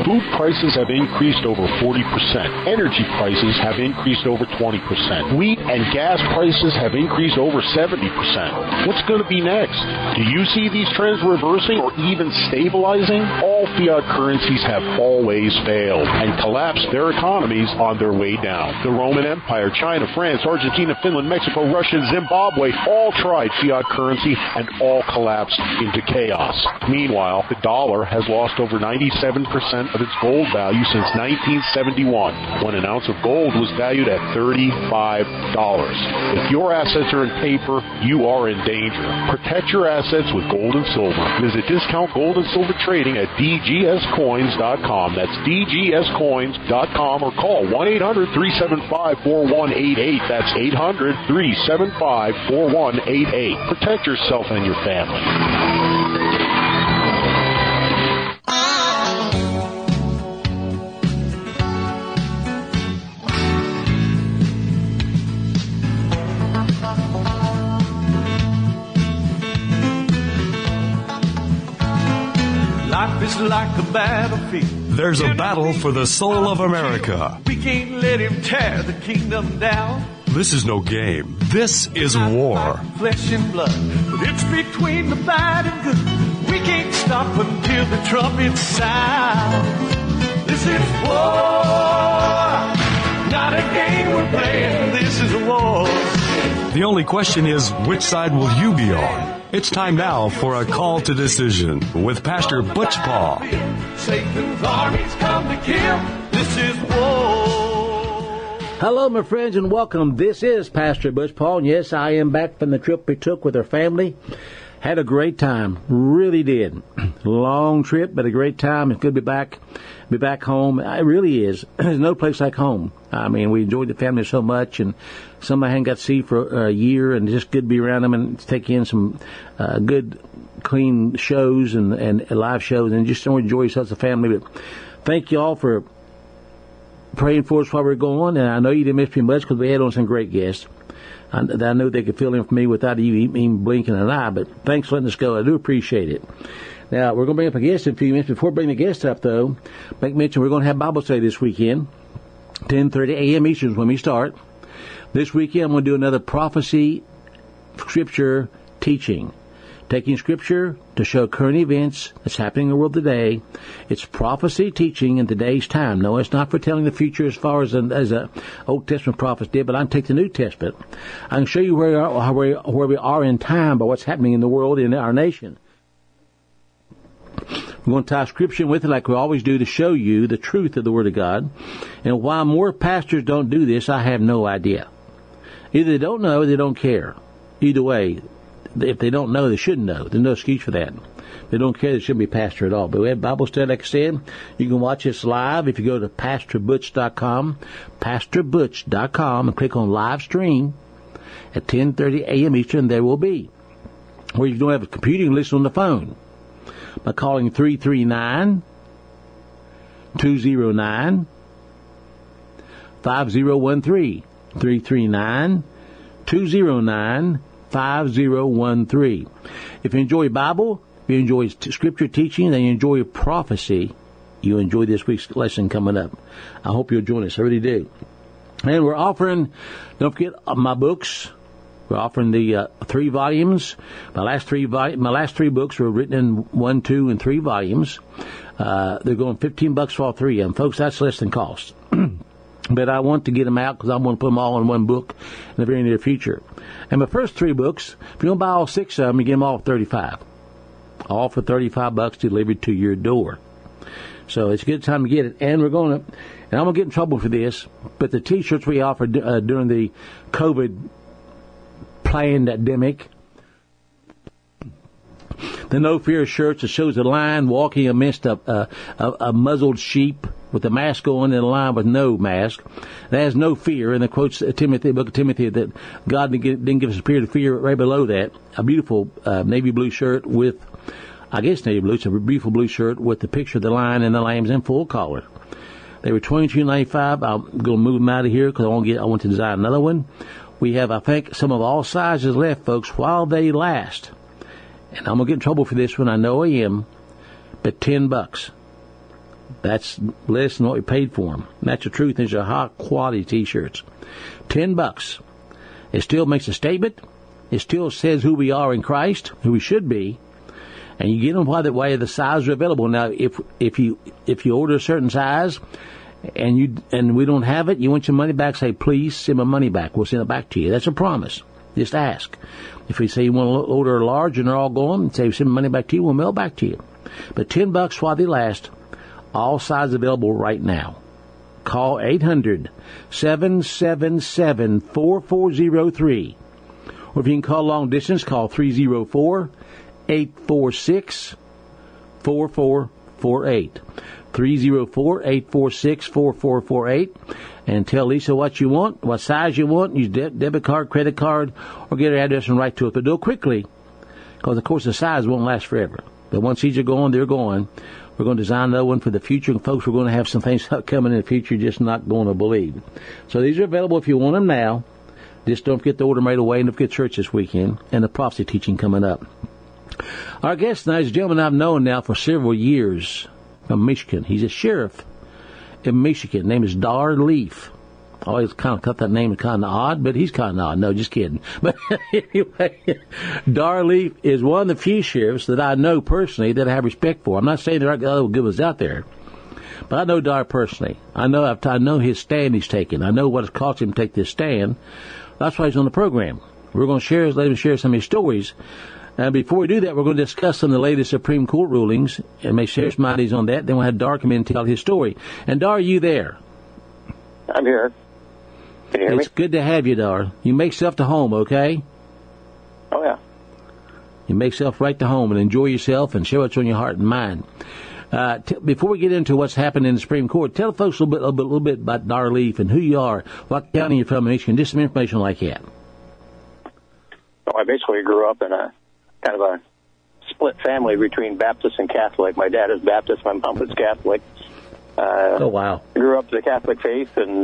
Food prices have increased over 40%. Energy prices have increased over 20%. Wheat and gas prices have increased over 70%. What's going to be next? Do you see these trends reversing or even stabilizing? All fiat currencies have always failed and collapsed their economies on their way down. The Roman Empire, China, France, Argentina, Finland, Mexico, Russia, and Zimbabwe all tried fiat currency and all collapsed into chaos. Meanwhile, the dollar has lost over 97% of its gold value since 1971, when an ounce of gold was valued at $35. If your assets are in paper, you are in danger. Protect your assets with gold and silver. Visit Discount Gold and Silver Trading at dgscoins.com. That's dgscoins.com, or call 1-800-375-4188. That's 800-375-4188. Protect yourself and your family. Life is like a battlefield. There's a battle for the soul of America. We can't let him tear the kingdom down. This is no game. This is war. Flesh and blood, but it's between the bad and good. We can't stop until the trumpet sounds. This is war, not a game we're playing. This is a war. The only question is, which side will you be on? It's time now for a call to decision with Pastor Butch Paul. Satan's armies come to kill. This is war. Hello, my friends, and welcome. This is Pastor Butch Paul, and yes, I am back from the trip we took with our family. Had a great time, really did. Long trip, but a great time. It's good to be back home. It really is. There's no place like home. I mean, we enjoyed the family so much, and some I hadn't got to see for a year, and just good to be around them and take in some good, clean shows and live shows, and just enjoy yourselves as a family. But thank you all for praying for us while we're going, and I know you didn't miss me much because we had on some great guests. I know they could fill in for me without you even blinking an eye, but thanks for letting us go. I do appreciate it. Now, we're going to bring up a guest in a few minutes. Before bringing the guest up, though, make mention we're going to have Bible study this weekend. 10:30 a.m. Eastern is when we start. This weekend, I'm going to do another prophecy scripture teaching. Taking scripture to show current events that's happening in the world today. It's prophecy teaching in today's time. No, it's not foretelling the future as far as a Old Testament prophets did, but I can take the New Testament. I can show you where we are in time by what's happening in the world, in our nation. We're going to tie scripture with it like we always do to show you the truth of the Word of God. And why more pastors don't do this, I have no idea. Either they don't know or they don't care. Either way, if they don't know, they should know. There's no excuse for that. If they don't care, they shouldn't be pastor at all. But we have Bible study, like I said. You can watch us live if you go to PastorButch.com, PastorButch.com, and click on live stream at 10:30 a.m. Eastern. There will be. Or you don't have a computer, you can listen on the phone by calling 339-209-5013. 339-209-5013. If you enjoy Bible, if you enjoy scripture teaching, and you enjoy prophecy, you enjoy this week's lesson coming up. I hope you'll join us. I really do. And we're offering, don't forget, my books. We're offering the 3 volumes. My last three books were written in 1, 2, and 3 volumes. They're going $15 for all 3 of them. Folks, that's less than cost. But I want to get them out because I want to put them all in one book in the very near future. And my first 3 books, if you don't buy all 6 of them, you get them all for $35. All for $35 delivered to your door. So it's a good time to get it. And I'm going to get in trouble for this, but the T-shirts we offered during the COVID pandemic, the No Fear shirts that shows a lion walking amidst a muzzled sheep with a mask on and a lion with no mask. That has no fear, and it quotes Timothy, book of Timothy, that God didn't give us a spirit of fear. Right below that, a beautiful navy blue shirt with, I guess navy blue, it's a beautiful blue shirt with the picture of the lion and the lambs in full collar. They were $22.95. I'm going to move them out of here because I want to design another one. We have, I think, some of all sizes left, folks, while they last. And I'm going to get in trouble for this one. I know I am. But $10. That's less than what we paid for them. That's the truth. These are high-quality T-shirts. $10. It still makes a statement. It still says who we are in Christ, who we should be, and you get them by the way the size are available. Now, if you order a certain size and we don't have it, you want your money back, say, please send my money back. We'll send it back to you. That's a promise. Just ask. If we say you want to order a large and they're all gone, say send my money back to you, we'll mail it back to you. But $10 while they last. All sizes available right now. Call 800-777-4403. Or if you can call long distance, call 304-846-4448. 304-846-4448. And tell Lisa what you want, what size you want. Use debit card, credit card, or get her address and write to it. But do it quickly, because, of course, the size won't last forever. But once these are going, they're going. We're going to design another one for the future. And, folks, we're going to have some things coming in the future you're just not going to believe. So these are available if you want them now. Just don't forget to order them right away, and don't forget church this weekend and the prophecy teaching coming up. Our guest tonight is a gentleman I've known now for several years from Michigan. He's a sheriff in Michigan. His name is Dar Leaf. I always kind of cut that name kind of odd, but he's kind of odd. No, just kidding. But anyway, Dar Leaf is one of the few sheriffs that I know personally that I have respect for. I'm not saying there aren't other good ones out there, but I know Dar personally. I know his stand he's taking. I know what it's cost him to take this stand. That's why he's on the program. We're going to let him share some of his stories. And before we do that, we're going to discuss some of the latest Supreme Court rulings and make share some ideas on that. Then we'll have Dar come in and tell his story. And Dar, are you there? I'm here. Can you hear me? It's good to have you, Dar. You make yourself to home, okay? Oh, yeah. You make yourself right to home and enjoy yourself and share what's on your heart and mind. Before we get into what's happened in the Supreme Court, tell the folks a little bit about Dar Leaf and who you are, what county you're from in Michigan, just some information like that. Well, I basically grew up in a kind of a split family between Baptist and Catholic. My dad is Baptist, my mom was Catholic. Oh, wow. I grew up to the Catholic faith, and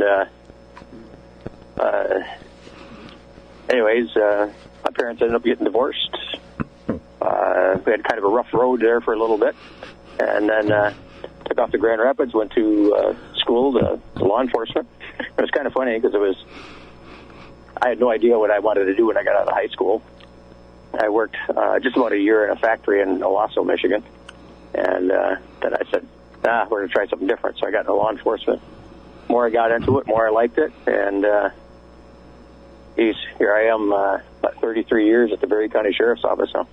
my parents ended up getting divorced. We had kind of a rough road there for a little bit, and then took off to Grand Rapids, went to school to law enforcement. It was kind of funny because I had no idea what I wanted to do when I got out of high school. I worked just about a year in a factory in Owasso, Michigan, and then I said, we're going to try something different. So I got into law enforcement. The more I got into it, the more I liked it, and here I am about 33 years at the Berry County Sheriff's Office now.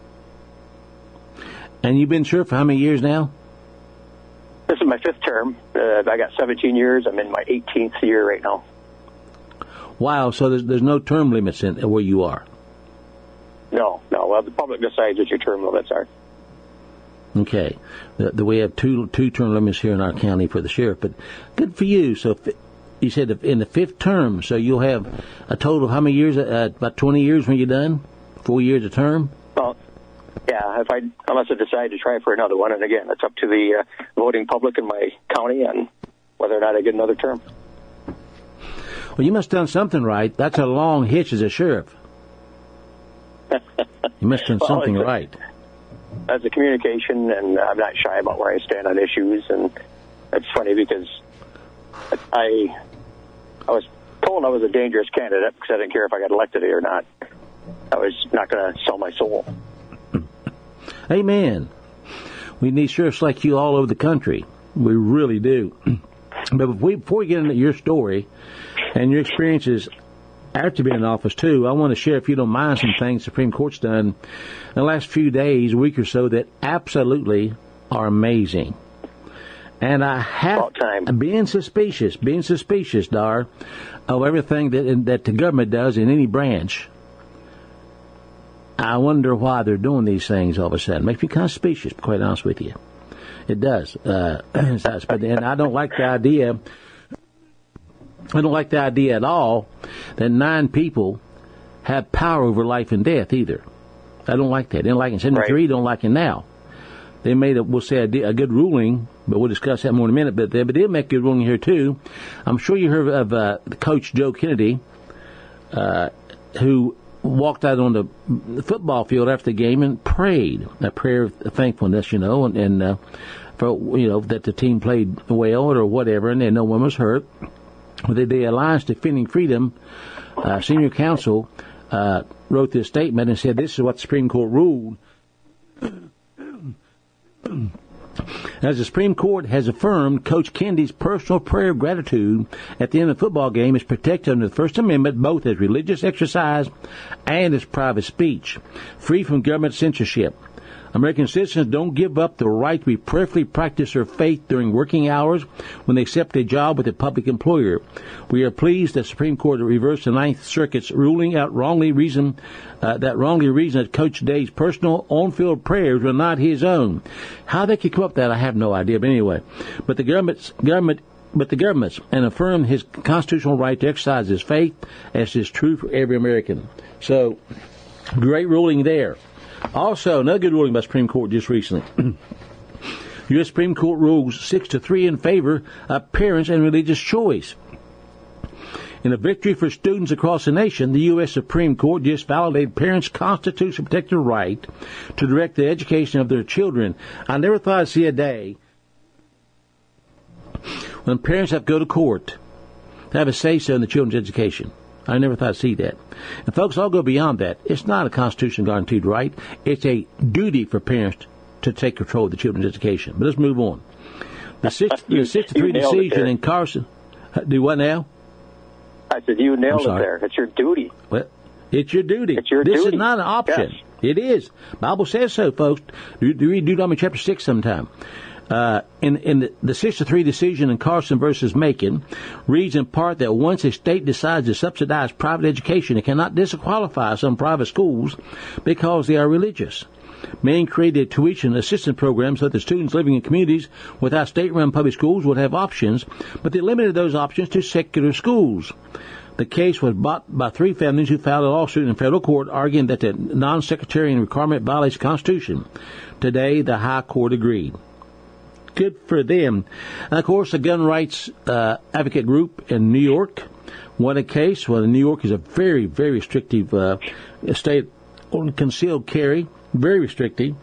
And you've been sheriff for how many years now? This is my fifth term. I got 17 years. I'm in my 18th year right now. Wow, so there's no term limits in where you are? No. Well, the public decides what your term limits are. Okay. We have two term limits here in our county for the sheriff, but good for you. So you said in the fifth term, so you'll have a total of how many years? About 20 years when you're done? 4 years a term? Well, yeah, unless I decide to try for another one. And again, it's up to the voting public in my county on whether or not I get another term. Well, you must have done something right. That's a long hitch as a sheriff. You must have done something right. That's a communication, and I'm not shy about where I stand on issues. And it's funny because I was told I was a dangerous candidate because I didn't care if I got elected or not. I was not going to sell my soul. Amen. We need sheriffs like you all over the country. We really do. But before we get into your story and your experiences after being in office, too, I want to share, if you don't mind, some things the Supreme Court's done in the last few days, week or so, that absolutely are amazing. And I have being suspicious, Dar, of everything that the government does in any branch. I wonder why they're doing these things all of a sudden. Makes me kind of suspicious, to be quite honest with you. It does. And I don't like the idea. I don't like the idea at all that 9 people have power over life and death either. I don't like that. They didn't like it in 73. Right. Don't like it now. They made a good ruling, but we'll discuss that more in a minute. But they did make a good ruling here too. I'm sure you heard of Coach Joe Kennedy, who walked out on the football field after the game and prayed a prayer of thankfulness, and that the team played well or whatever, and then no one was hurt. The Alliance Defending Freedom senior counsel wrote this statement and said, "This is what the Supreme Court ruled. As the Supreme Court has affirmed, Coach Kennedy's personal prayer of gratitude at the end of the football game is protected under the First Amendment both as religious exercise and as private speech, free from government censorship. American citizens don't give up the right to prayerfully practice their faith during working hours when they accept a job with a public employer. We are pleased that the Supreme Court reversed the Ninth Circuit's ruling out wrongly reasoned that Coach Day's personal on-field prayers were not his own." How they could come up with that, I have no idea. But anyway, but the governments and affirm his constitutional right to exercise his faith, as is true for every American. So, great ruling there. Also, another good ruling by the Supreme Court just recently. U.S. Supreme Court rules 6-3 in favor of parents and religious choice. In a victory for students across the nation, the U.S. Supreme Court just validated parents' constitutionally protected right to direct the education of their children. I never thought I'd see a day when parents have to go to court to have a say-so in the children's education. I never thought I'd see that. And folks, I'll go beyond that. It's not a constitution guaranteed right. It's a duty for parents to take control of the children's education. But let's move on. The 6-3 decision in Carson. Do what now? I said you nailed it there. It's your duty. Well, it's your duty. It's your duty. This is not an option. Yes. It is. Bible says so, folks. Read Deuteronomy chapter 6 sometime. In the 6-3 decision in Carson versus Macon reads in part that once a state decides to subsidize private education, it cannot disqualify some private schools because they are religious. Maine created a tuition assistance program so that students living in communities without state-run public schools would have options, but they limited those options to secular schools. The case was brought by 3 families who filed a lawsuit in federal court arguing that the non-sectarian requirement violates the Constitution. Today, the High Court agreed. Good for them. And, of course, the gun rights advocate group in New York won a case. Well, New York is a very, very restrictive state on concealed carry, very restrictive.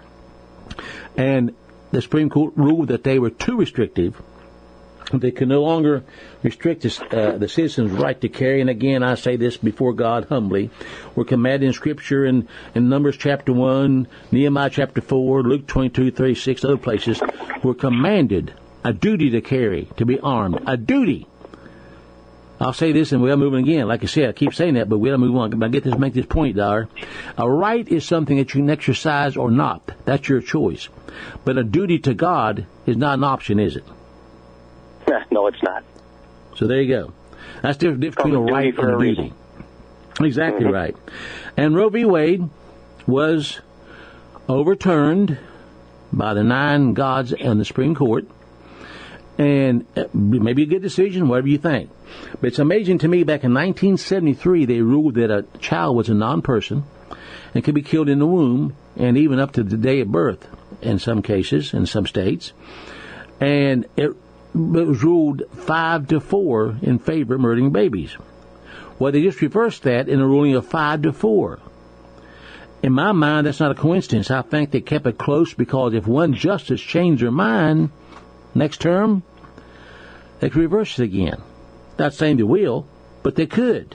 And the Supreme Court ruled that they were too restrictive. They can no longer restrict the citizens' right to carry. And again, I say this before God humbly. We're commanded in Scripture in Numbers chapter 1, Nehemiah chapter 4, Luke 22:36, other places. We're commanded a duty to carry, to be armed, a duty. I'll say this and we'll move on again. Like I said, I keep saying that, but we'll move on. But make this point, Dollar. A right is something that you can exercise or not. That's your choice. But a duty to God is not an option, is it? No, it's not. So there you go. That's the difference between a right and a duty. Exactly right. And Roe v. Wade was overturned by the 9 gods in the Supreme Court. And maybe a good decision, whatever you think. But it's amazing to me, back in 1973, they ruled that a child was a non-person and could be killed in the womb and even up to the day of birth in some cases, in some states. And it was ruled 5-4 in favor of murdering babies. Well, they just reversed that in a ruling of 5-4. In my mind, that's not a coincidence. I think they kept it close because if one justice changed their mind next term, they could reverse it again. Not saying they will, but they could.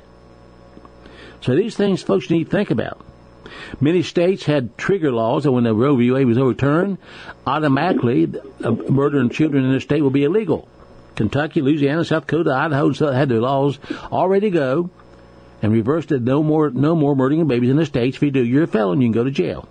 So these things folks need to think about. Many states had trigger laws that when the Roe v. Wade was overturned, automatically murdering children in their state will be illegal. Kentucky, Louisiana, South Dakota, Idaho had their laws already go and reversed it. No more murdering of babies in the states. If you do, you're a felon. You can go to jail.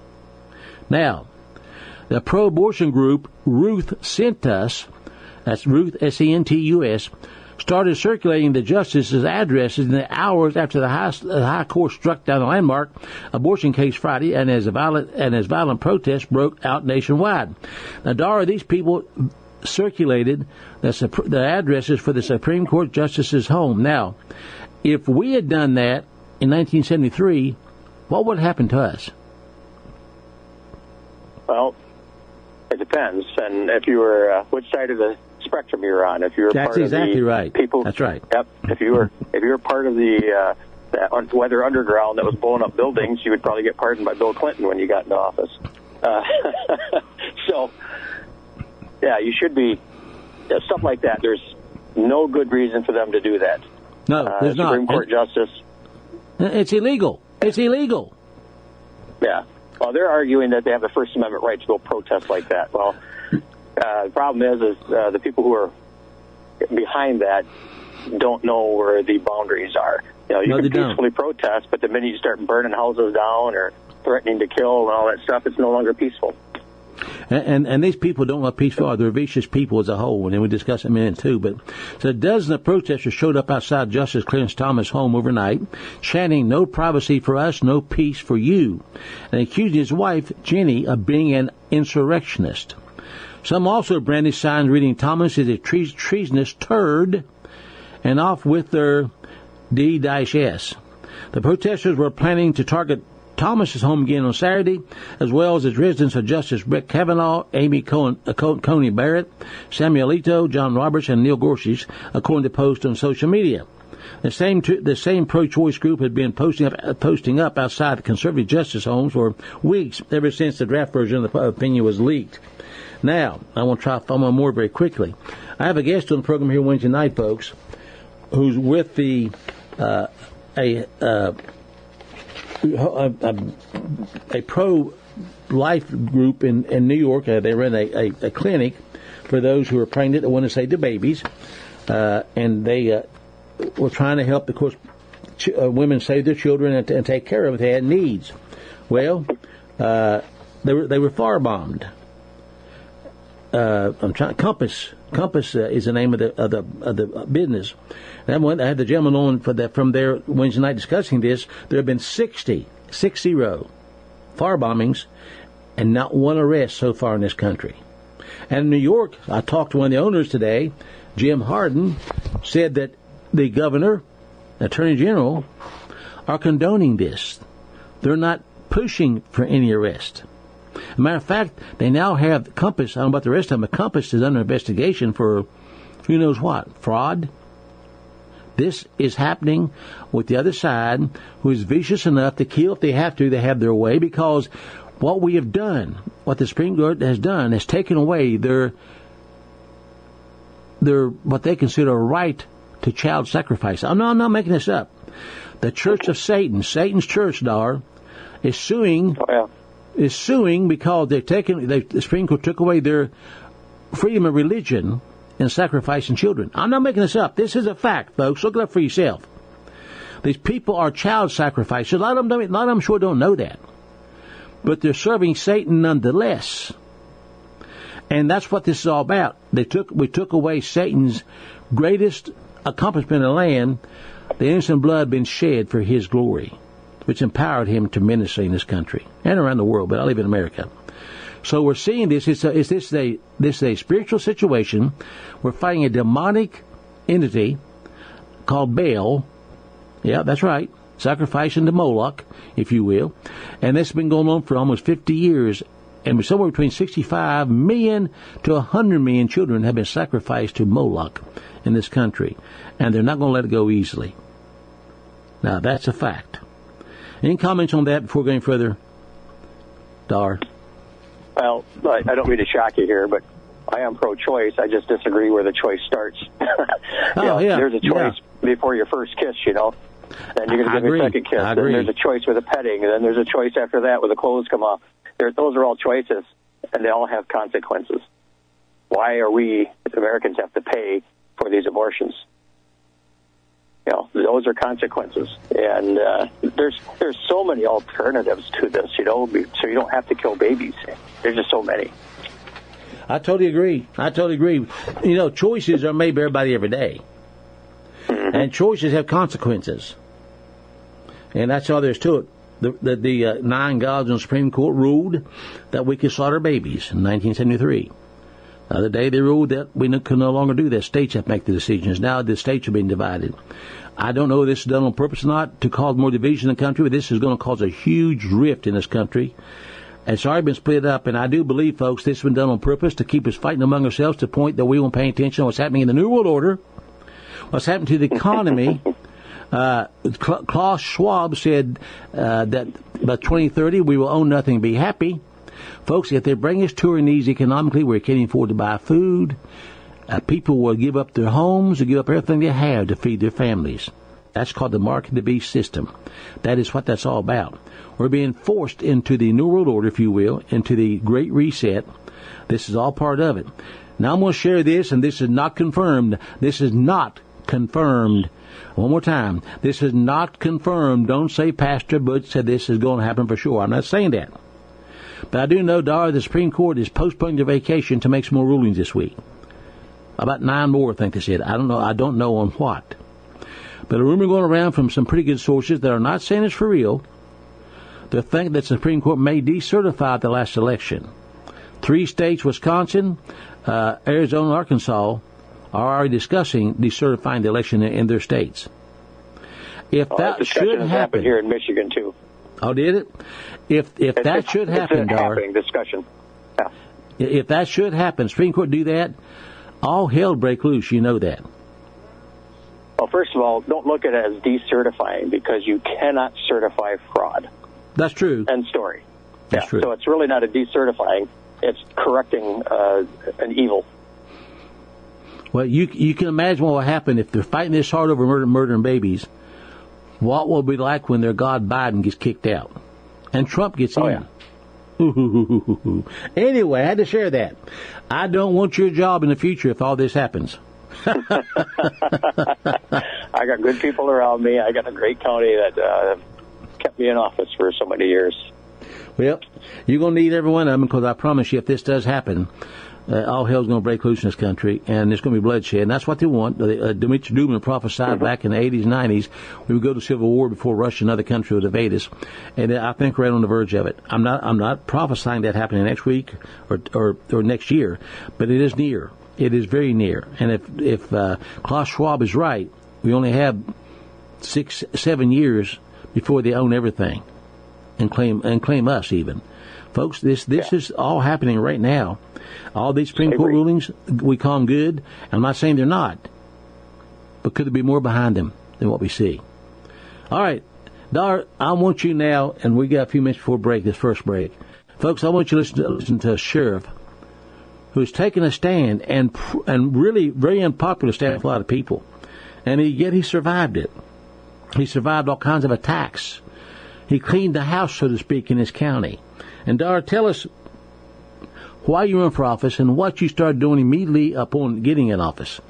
Now, the pro-abortion group Ruth Sentus, that's Ruth, S-E-N-T-U-S, started circulating the justices' addresses in the hours after the High Court struck down the landmark abortion case Friday, and as violent protests broke out nationwide. Now, Dara, these people circulated the addresses for the Supreme Court justices' home. Now, if we had done that in 1973, what would happen to us? Well, it depends, and if you were which side of the spectrum you're on. If you're part of the right. people, that's right. Yep. If you were part of the weather underground that was blowing up buildings, you would probably get pardoned by Bill Clinton when you got into office. So you should be, stuff like that. There's no good reason for them to do that. No, there's not. Supreme Court Justice. It's illegal. It's illegal. Yeah. Well, they're arguing that they have the First Amendment right to go protest like that. Well, the problem is the people who are behind that don't know where the boundaries are. You can peacefully protest, but the minute you start burning houses down or threatening to kill and all that stuff, it's no longer peaceful. And these people don't want peaceful. They're vicious people as a whole, and then we discuss it in a minute too. But so a dozen of protesters showed up outside Justice Clarence Thomas' home overnight, chanting, "No privacy for us, no peace for you," and accusing his wife, Jenny, of being an insurrectionist. Some also brandished signs reading Thomas is a treasonous turd, and off with their D-S. The protesters were planning to target Thomas's home again on Saturday, as well as his residence of Justice Brett Kavanaugh, Amy Coney Barrett, Samuel Alito, John Roberts, and Neil Gorsuch, according to posts on social media. The same pro-choice group had been posting up outside the conservative justice homes for weeks, ever since the draft version of the opinion was leaked. Now, I want to try to follow more very quickly. I have a guest on the program here Wednesday night, folks, who's with the a pro-life group in New York. They run a clinic for those who are pregnant and want to save their babies, and they were trying to help, of course, women save their children and take care of if they had needs. Well, they were firebombed. Compass is the name of the business. And I had the gentleman on from there Wednesday night discussing this. There have been 60 fire bombings and not one arrest so far in this country. And in New York, I talked to one of the owners today, Jim Harden, said that the governor, attorney general, are condoning this. They're not pushing for any arrest. As a matter of fact, they now have Compass. I don't know about the rest of them, but Compass is under investigation for who knows what, fraud. This is happening with the other side, who is vicious enough to kill if they have to. They have their way, because what we have done, what the Supreme Court has done, has taken away their what they consider a right to child sacrifice. I'm not making this up. The Church of Satan, Satan's church, is suing. Oh, yeah. Is suing because the Supreme Court took away their freedom of religion in sacrificing children. I'm not making this up. This is a fact, folks. Look it up for yourself. These people are child sacrificers. A lot of them sure don't know that. But they're serving Satan nonetheless. And that's what this is all about. We took away Satan's greatest accomplishment in the land, the innocent blood being shed for his glory, which empowered him tremendously in this country and around the world, but I live in America. So we're seeing this. This is a spiritual situation. We're fighting a demonic entity called Baal. Yeah, that's right. Sacrificing to Moloch, if you will. And this has been going on for almost 50 years. And somewhere between 65 million to 100 million children have been sacrificed to Moloch in this country. And they're not going to let it go easily. Now, that's a fact. Any comments on that before going further, Dar? Well, I don't mean to shock you here, but I am pro-choice. I just disagree where the choice starts. There's a choice before your first kiss, and you're going to give me a second kiss. Then there's a choice with a petting, and then there's a choice after that where the clothes come off. Those are all choices, and they all have consequences. Why are we, as Americans, have to pay for these abortions? Those are consequences, and there's so many alternatives to this, so you don't have to kill babies. There's just so many. I totally agree. Choices are made by everybody every day, and choices have consequences, and that's all there is to it. The 9 gods in the Supreme Court ruled that we could slaughter babies in 1973. The other day they ruled that we could no longer do that. States have to make the decisions. Now the states are being divided. I don't know if this is done on purpose or not to cause more division in the country, but this is going to cause a huge rift in this country. And it's already been split up, and I do believe, folks, this has been done on purpose to keep us fighting among ourselves to the point that we won't pay attention to what's happening in the New World Order, what's happening to the economy. Klaus Schwab said that by 2030 we will own nothing and be happy. Folks, if they bring us to our knees economically, we can't afford to buy food. People will give up their homes, or give up everything they have to feed their families. That's called the mark of the beast system. That is what that's all about. We're being forced into the New World Order, if you will, into the Great Reset. This is all part of it. Now I'm going to share this, and this is not confirmed. This is not confirmed. One more time. This is not confirmed. Don't say Pastor Butch said this is going to happen for sure. I'm not saying that. But I do know, Dar, the Supreme Court is postponing their vacation to make some more rulings this week. About 9 more, I think they said. I don't know on what. But a rumor going around from some pretty good sources that are not saying it's for real. They think that the Supreme Court may decertify the last election. 3 states, Wisconsin, Arizona, Arkansas, are already discussing decertifying the election in their states. If that should happen here in Michigan too. Oh, did it? If that should happen, Dar, discussion. Yeah. If that should happen, Supreme Court do that, all hell break loose. You know that. Well, first of all, don't look at it as decertifying, because you cannot certify fraud. That's true. End story. That's true. So it's really not a decertifying. It's correcting an evil. Well, you can imagine what will happen if they're fighting this hard over murdering babies. What will it be like when their God Biden gets kicked out and Trump gets in? Yeah. Anyway, I had to share that. I don't want your job in the future if all this happens. I got good people around me. I got a great county that kept me in office for so many years. Well, you're going to need every one of them, because I promise you, if this does happen, all hell's going to break loose in this country, and there's going to be bloodshed. And that's what they want. Dmitry Dubin prophesied back in the 80s, 90s, we would go to civil war before Russia and other countries would invade us. And I think we're right on the verge of it. I'm not prophesying that happening next week or next year, but it is near. It is very near. And if Klaus Schwab is right, we only have 6-7 years before they own everything and claim us even. Folks, this is all happening right now. All these Supreme Court rulings, we call them good. I'm not saying they're not, but could there be more behind them than what we see? All right, Dar, I want you now, and we got a few minutes before break, this first break. Folks, I want you to listen to a sheriff who's taken a stand, and really very unpopular stand with a lot of people. And yet he survived it. He survived all kinds of attacks. He cleaned the house, so to speak, in his county. And Dar, tell us why you ran for office and what you started doing immediately upon getting in office.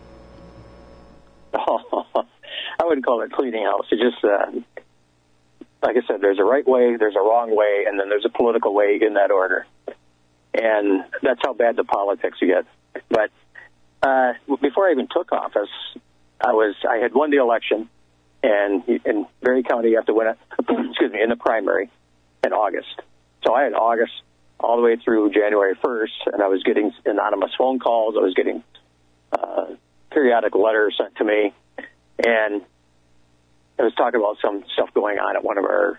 Oh, I wouldn't call it cleaning house. It's just, like I said, there's a right way, there's a wrong way, and then there's a political way in that order. And that's how bad the politics get. But before I even took office, I had won the election, and in Berry County you have to win it, in the primary in August. So I had August all the way through January 1st, and I was getting anonymous phone calls. I was getting periodic letters sent to me, and I was talking about some stuff going on at one of our,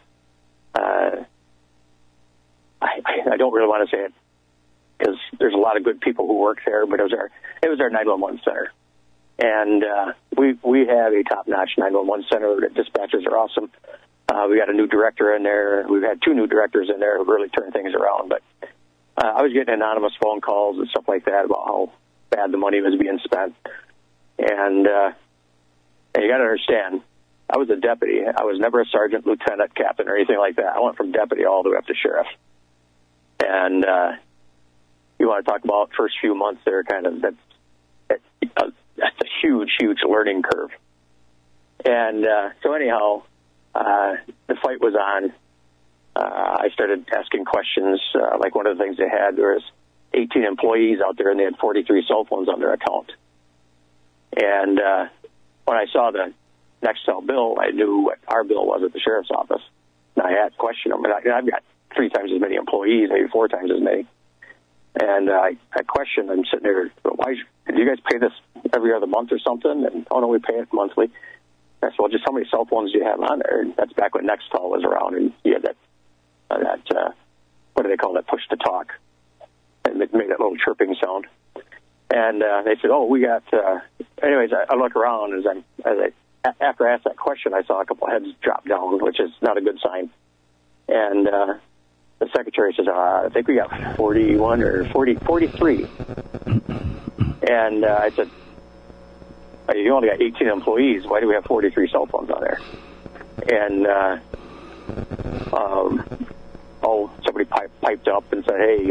I don't really want to say it, because there's a lot of good people who work there, but it was our 911 center. And we have a top-notch 911 center. The dispatchers are awesome. We got a new director in there. We've had 2 new directors in there who really turned things around. But I was getting anonymous phone calls and stuff like that about how bad the money was being spent. And you got to understand, I was a deputy. I was never a sergeant, lieutenant, captain, or anything like that. I went from deputy all the way up to sheriff. And you want to talk about first few months there, that's a huge, huge learning curve. And so anyhow, the fight was on. I started asking questions. Like one of the things they had, there was 18 employees out there, and they had 43 cell phones on their account. And when I saw the Nextel bill, I knew what our bill was at the sheriff's office. And I had to question them. And I've got 3 times as many employees, maybe 4 times as many. And I questioned. I'm sitting there. Why do you guys pay this every other month or something? And oh no, we pay it monthly. I said, well, just how many cell phones do you have on there? And that's back when Nextel was around, and you had that what do they call that, push to talk, and it made that little chirping sound. And they said, oh, we got. Anyways, I look around after I asked that question, I saw a couple heads drop down, which is not a good sign. And the secretary says, I think we got 41 or 43. And I said, you only got 18 employees. Why do we have 43 cell phones on there? And somebody piped up and said, hey,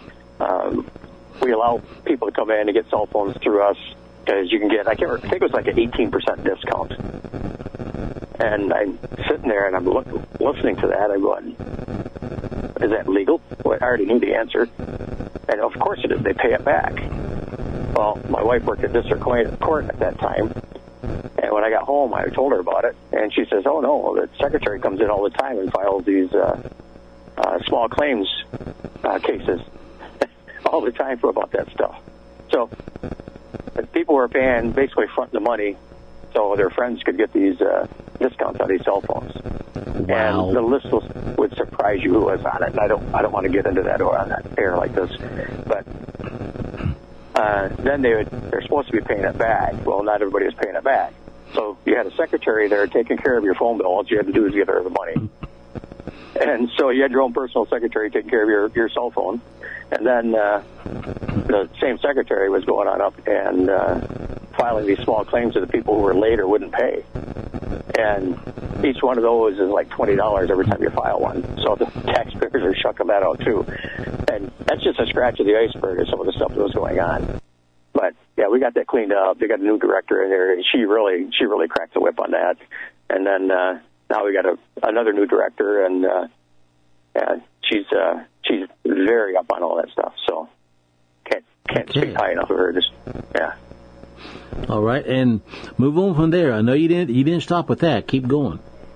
we allow people to come in and get cell phones through us because you can get, I think it was like an 18% discount. And I'm sitting there and I'm listening to that. I'm going, is that legal? Well, I already knew the answer. And of course it is. They pay it back. Well, my wife worked at district court at that time. And when I got home, I told her about it. And she says, oh, no, the secretary comes in all the time and files these small claims cases all the time for about that stuff. So people were paying, basically fronting the money so their friends could get these discounts on these cell phones. Wow. And the list would surprise you who was on it. And I don't want to get into that or on that air like this. But then they're supposed to be paying it back. Well, not everybody was paying it back. So you had a secretary there taking care of your phone bill. All you had to do was get her the money. And so you had your own personal secretary taking care of your cell phone. And then the same secretary was going on up and filing these small claims to the people who were late or wouldn't pay. And each one of those is like $20 every time you file one. So the taxpayers are shucking that out too. And that's just a scratch of the iceberg of some of the stuff that was going on. But yeah, we got that cleaned up. They got a new director in there, and she really cracked the whip on that. And then now we got another new director, and she's very up on all that stuff. So can't speak high enough of her. Just yeah. All right, and move on from there. I know you didn't stop with that. Keep going.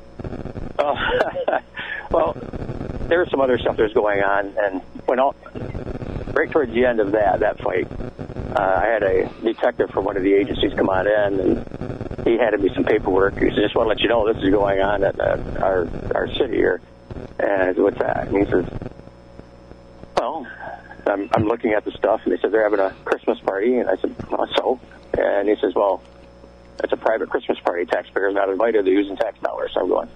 Well, there was some other stuff that was going on, and right towards the end of that fight, I had a detective from one of the agencies come on in, and he handed me some paperwork. He said, just want to let you know this is going on at our city here. And I said, what's that? And he says, well, I'm looking at the stuff, and they said they're having a Christmas party. And I said, well, so? And he says, well, it's a private Christmas party. Taxpayers not invited. They're using tax dollars. So I'm going,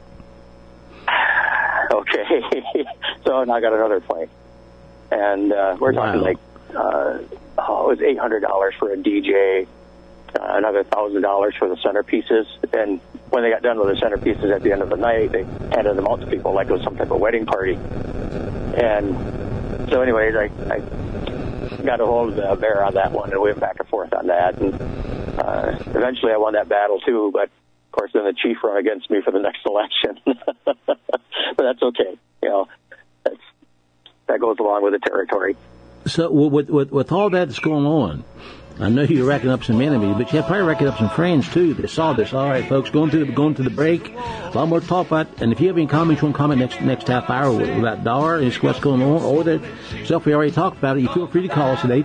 okay. So now I got another fight. And we're talking like, it was $800 for a DJ, another $1,000 for the centerpieces. And when they got done with the centerpieces at the end of the night, they handed them out to people like it was some type of wedding party. And so anyways, I got a hold of the mayor on that one, and we went back and forth on that. And eventually I won that battle too, but of course then the chief ran against me for the next election. But that's okay. You know, that goes along with the territory. So with all that's going on, I know you're racking up some enemies, but you're probably racking up some friends too that saw this. All right, folks, going to the break. A lot more to talk about. And if you have any comments, you want to comment next half hour about Dar and what's going on, or the stuff we already talked about, you feel free to call us at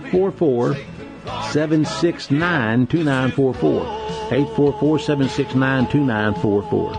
844-769-2944. 844-769-2944.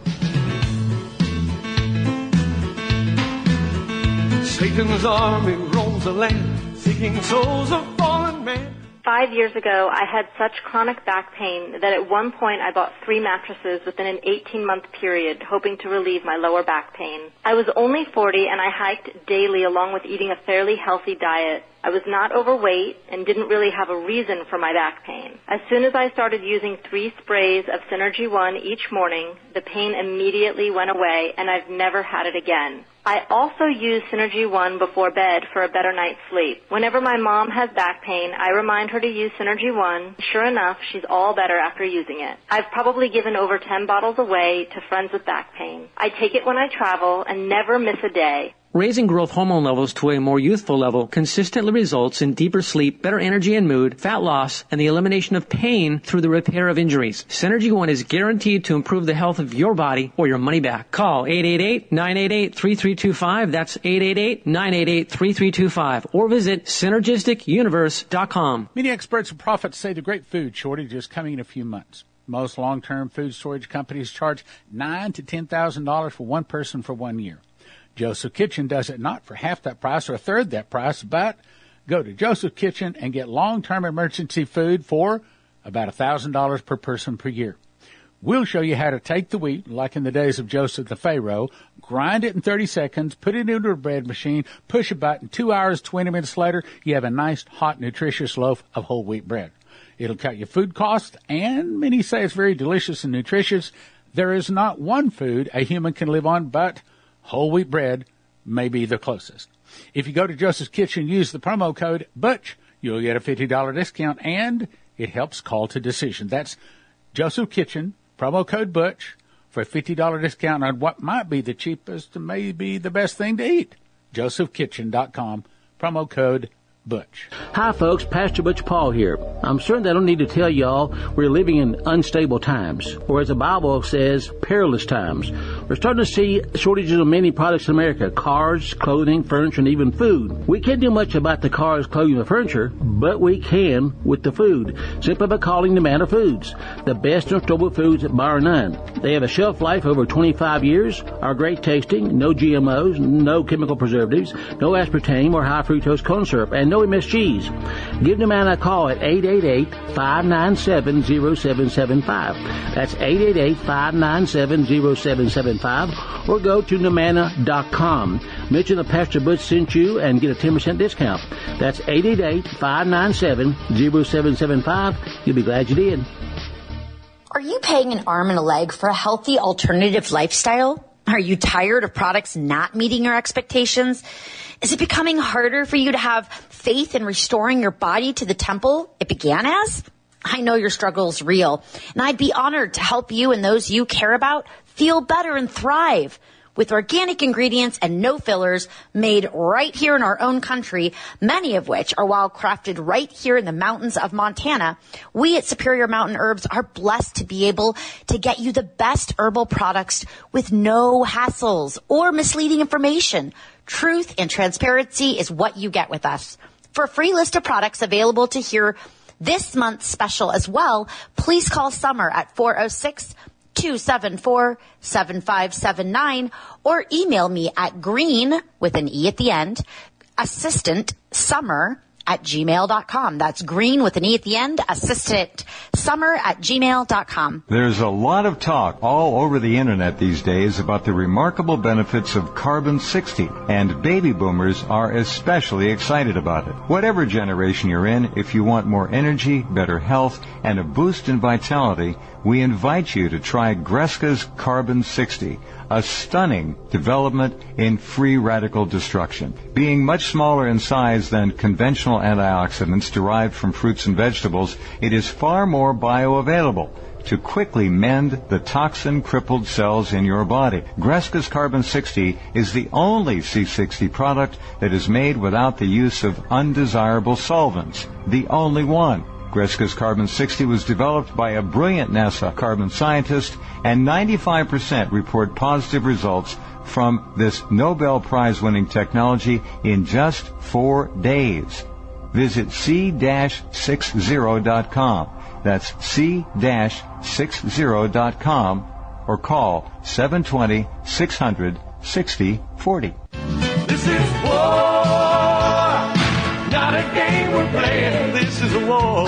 Satan's army roams the land, seeking souls of fallen men. 5 years ago, I had such chronic back pain that at one point I bought 3 mattresses within an 18-month period, hoping to relieve my lower back pain. I was only 40, and I hiked daily along with eating a fairly healthy diet. I was not overweight and didn't really have a reason for my back pain. As soon as I started using 3 sprays of Synergy One each morning, the pain immediately went away, and I've never had it again. I also use Synergy One before bed for a better night's sleep. Whenever my mom has back pain, I remind her to use Synergy One. Sure enough, she's all better after using it. I've probably given over 10 bottles away to friends with back pain. I take it when I travel and never miss a day. Raising growth hormone levels to a more youthful level consistently results in deeper sleep, better energy and mood, fat loss, and the elimination of pain through the repair of injuries. Synergy One is guaranteed to improve the health of your body or your money back. Call 888-988-3325. That's 888-988-3325. Or visit synergisticuniverse.com. Many experts and prophets say the great food shortage is coming in a few months. Most long-term food storage companies charge $9,000 to $10,000 for one person for 1 year. Joseph Kitchen does it not for half that price or a third that price, but go to Joseph Kitchen and get long-term emergency food for about $1,000 per person per year. We'll show you how to take the wheat, like in the days of Joseph the Pharaoh, grind it in 30 seconds, put it into a bread machine, push a button, 2 hours, 20 minutes later, you have a nice, hot, nutritious loaf of whole wheat bread. It'll cut your food costs, and many say it's very delicious and nutritious. There is not one food a human can live on, but whole wheat bread may be the closest. If you go to Joseph's Kitchen, use the promo code BUTCH, you'll get a $50 discount, and it helps call to decision. That's Joseph Kitchen, promo code BUTCH, for a $50 discount on what might be the cheapest and maybe the best thing to eat. JosephKitchen.com, promo code Butch. Hi folks, Pastor Butch Paul here. I'm certain I don't need to tell y'all we're living in unstable times, or as the Bible says, perilous times. We're starting to see shortages of many products in America: cars, clothing, furniture, and even food. We can't do much about the cars, clothing, and furniture, but we can with the food, simply by calling Nomana Foods, the best and storable foods bar none. They have a shelf life over 25 years, are great tasting, no GMOs, no chemical preservatives, no aspartame or high fructose corn syrup, and no MSGs. Give Nomana a call at 888-597-0775. That's 888-597-0775, or go to Nomana.com. Mention that Pastor Butch sent you and get a 10% discount. That's 888-597-0775. You'll be glad you did. Are you paying an arm and a leg for a healthy alternative lifestyle? Are you tired of products not meeting your expectations? Is it becoming harder for you to have faith in restoring your body to the temple it began as? I know your struggle is real, and I'd be honored to help you and those you care about feel better and thrive. With organic ingredients and no fillers made right here in our own country, many of which are wild crafted right here in the mountains of Montana, we at Superior Mountain Herbs are blessed to be able to get you the best herbal products with no hassles or misleading information. Truth and transparency is what you get with us. For a free list of products available to hear this month's special as well, please call Summer at 406-274-7579 or email me at green, with an E at the end, assistantsummer@gmail.com. That's green with an E at the end, assistantsummer@gmail.com. There's a lot of talk all over the internet these days about the remarkable benefits of Carbon-60, and baby boomers are especially excited about it. Whatever generation you're in, if you want more energy, better health, and a boost in vitality, we invite you to try Greska's Carbon-60, a stunning development in free radical destruction. Being much smaller in size than conventional antioxidants derived from fruits and vegetables, it is far more bioavailable to quickly mend the toxin-crippled cells in your body. Greska's Carbon-60 is the only C60 product that is made without the use of undesirable solvents. The only one. Greska's Carbon-60 was developed by a brilliant NASA carbon scientist, and 95% report positive results from this Nobel Prize-winning technology in just 4 days. Visit c-60.com. That's c-60.com, or call 720-600-6040. This is war, not a game we're playing. This is a war.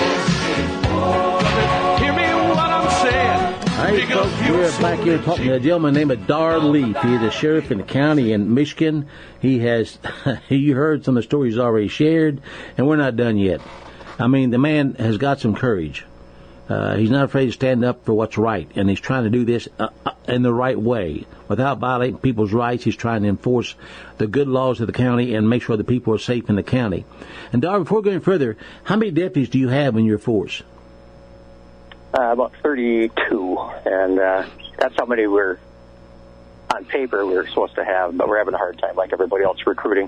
Hear me what I'm saying. Hey folks, we're back here talking to a gentleman named Dar Leaf. He is a sheriff in the county in Michigan. He has, you heard some of the stories already shared, and we're not done yet. I mean, the man has got some courage. He's not afraid to stand up for what's right, and he's trying to do this in the right way. Without violating people's rights, he's trying to enforce the good laws of the county and make sure the people are safe in the county. And Dar, before going further, how many deputies do you have in your force? About 32, and that's how many we're, on paper, we're supposed to have, but we're having a hard time, like everybody else, recruiting.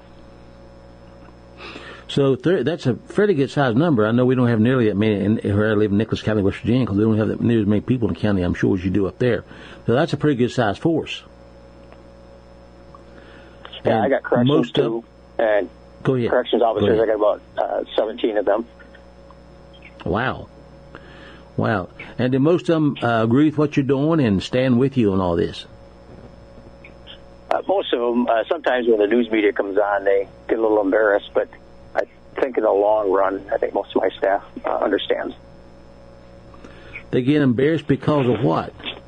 So that's a fairly good-sized number. I know we don't have nearly that many where I live in Nicholas County, West Virginia, because we don't have nearly as many people in the county, I'm sure, as you do up there. So that's a pretty good-sized force. Yeah, and I got corrections, too, and go ahead. Corrections officers, I got about 17 of them. Wow. Wow. And do most of them agree with what you're doing and stand with you on all this? Most of them, sometimes when the news media comes on, they get a little embarrassed, but I think in the long run, I think most of my staff understands. They get embarrassed because of what?